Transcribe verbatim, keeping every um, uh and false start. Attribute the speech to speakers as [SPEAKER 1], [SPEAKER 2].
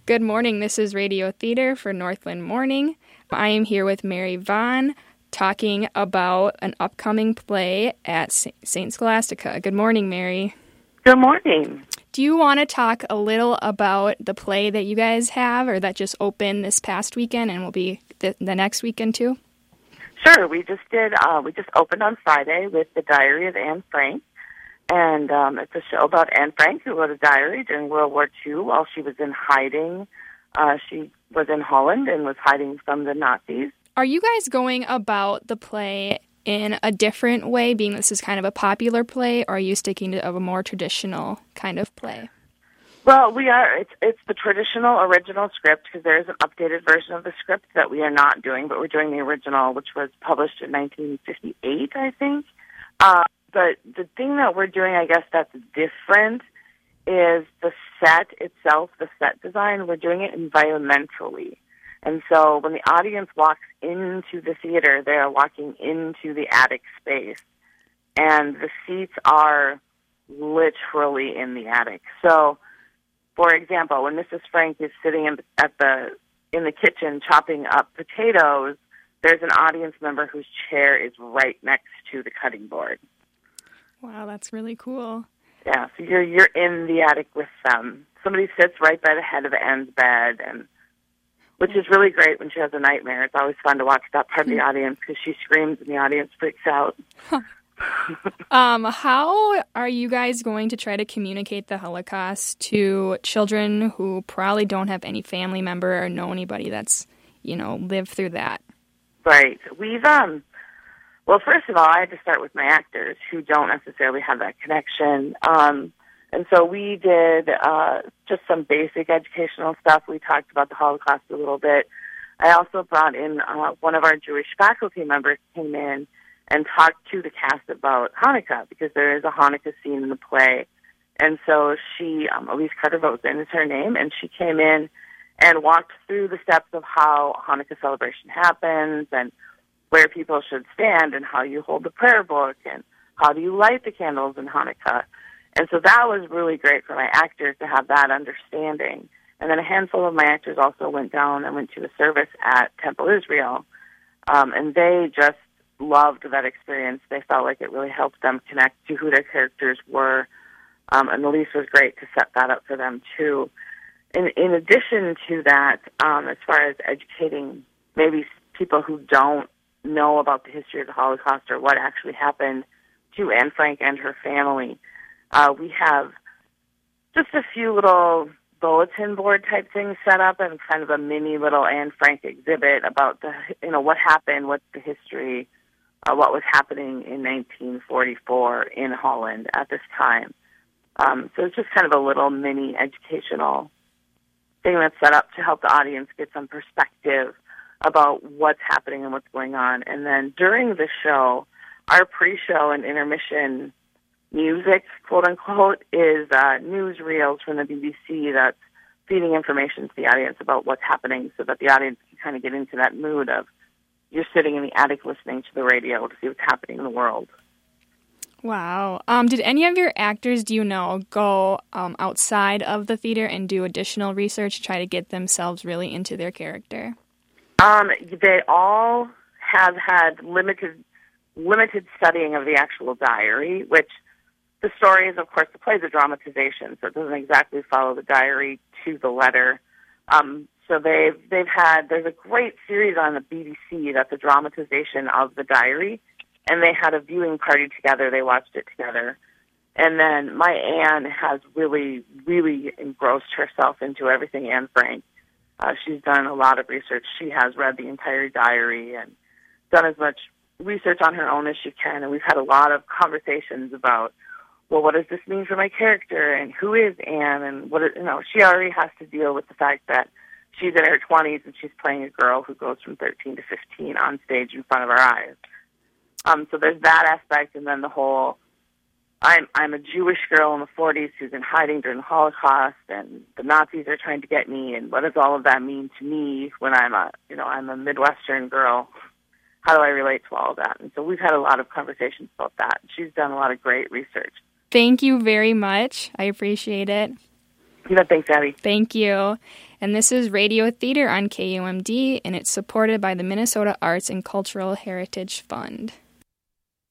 [SPEAKER 1] Good morning. This is Radio Theater for Northland Morning. I am here with Mary Vaughn talking about an upcoming play at Saint Scholastica. Good morning, Mary.
[SPEAKER 2] Good morning.
[SPEAKER 1] Do you want to talk a little about the play that you guys have or that just opened this past weekend and will be the, the next weekend too?
[SPEAKER 2] Sure. We just did, uh, we just opened on Friday with The Diary of Anne Frank. And um, it's a show about Anne Frank, who wrote a diary during World War Two while she was in hiding. Uh, she was in Holland and was hiding from the Nazis.
[SPEAKER 1] Are you guys going about the play in a different way, being this is kind of a popular play, or are you sticking to a more traditional kind of play?
[SPEAKER 2] Well, we are. It's, it's the traditional original script, because there is an updated version of the script that we are not doing, but we're doing the original, which was published in nineteen fifty-eight, I think. Uh, But the thing that we're doing, I guess, that's different is the set itself, the set design. We're doing it environmentally. And so when the audience walks into the theater, they are walking into the attic space. And the seats are literally in the attic. So, for example, when Missus Frank is sitting in, at the in the kitchen chopping up potatoes, there's an audience member whose chair is right next to the cutting board.
[SPEAKER 1] Wow, that's really cool.
[SPEAKER 2] Yeah, so you're you're in the attic with them. Somebody sits right by the head of Anne's bed, and which is really great when she has a nightmare. It's always fun to watch that part of the audience because she screams and the audience freaks out.
[SPEAKER 1] um, how are you guys going to try to communicate the Holocaust to children who probably don't have any family member or know anybody that's, you know, lived through that?
[SPEAKER 2] Right. We've um. Well, first of all, I had to start with my actors who don't necessarily have that connection. Um, and so we did uh, just some basic educational stuff. We talked about the Holocaust a little bit. I also brought in uh, one of our Jewish faculty members came in and talked to the cast about Hanukkah, because there is a Hanukkah scene in the play. And so she, um, Elise Carter-Vosen is her name, and she came in and walked through the steps of how Hanukkah celebration happens and where people should stand and how you hold the prayer book and how do you light the candles in Hanukkah. And so that was really great for my actors to have that understanding. And then a handful of my actors also went down and went to a service at Temple Israel, um, and they just loved that experience. They felt like it really helped them connect to who their characters were, um, and Elise was great to set that up for them too. In, in addition to that, um, as far as educating maybe people who don't know about the history of the Holocaust or what actually happened to Anne Frank and her family, uh, we have just a few little bulletin board type things set up and kind of a mini little Anne Frank exhibit about the, you know, what happened, what's the history, uh, what was happening in nineteen forty-four in Holland at this time. Um, so it's just kind of a little mini educational thing that's set up to help the audience get some perspective about what's happening and what's going on. And then during the show, our pre-show and intermission music, quote-unquote, is uh, newsreels from the B B C that's feeding information to the audience about what's happening so that the audience can kind of get into that mood of you're sitting in the attic listening to the radio to see what's happening in the world.
[SPEAKER 1] Wow. Um, did any of your actors, do you know, go um, outside of the theater and do additional research to try to get themselves really into their character?
[SPEAKER 2] Um, they all have had limited limited studying of the actual diary, which the story is, of course, the play is a dramatization, so it doesn't exactly follow the diary to the letter. Um, so they've they've had there's a great series on the B B C that's a dramatization of the diary, and they had a viewing party together. They watched it together, and then my Anne has really really engrossed herself into everything Anne Frank. Uh, she's done a lot of research. She has read the entire diary and done as much research on her own as she can. And we've had a lot of conversations about, well, what does this mean for my character? And who is Anne? And what, is, you know, she already has to deal with the fact that she's in her twenties and she's playing a girl who goes from thirteen to fifteen on stage in front of our eyes. Um, so there's that aspect. And then the whole, I'm I'm a Jewish girl in the forties who's in hiding during the Holocaust, and the Nazis are trying to get me, and what does all of that mean to me when I'm a, you know, I'm a Midwestern girl? How do I relate to all of that? And so we've had a lot of conversations about that. She's done a lot of great research.
[SPEAKER 1] Thank you very much. I appreciate it.
[SPEAKER 2] You know, thanks, Abby.
[SPEAKER 1] Thank you. And this is Radio Theater on K U M D, and it's supported by the Minnesota Arts and Cultural Heritage Fund.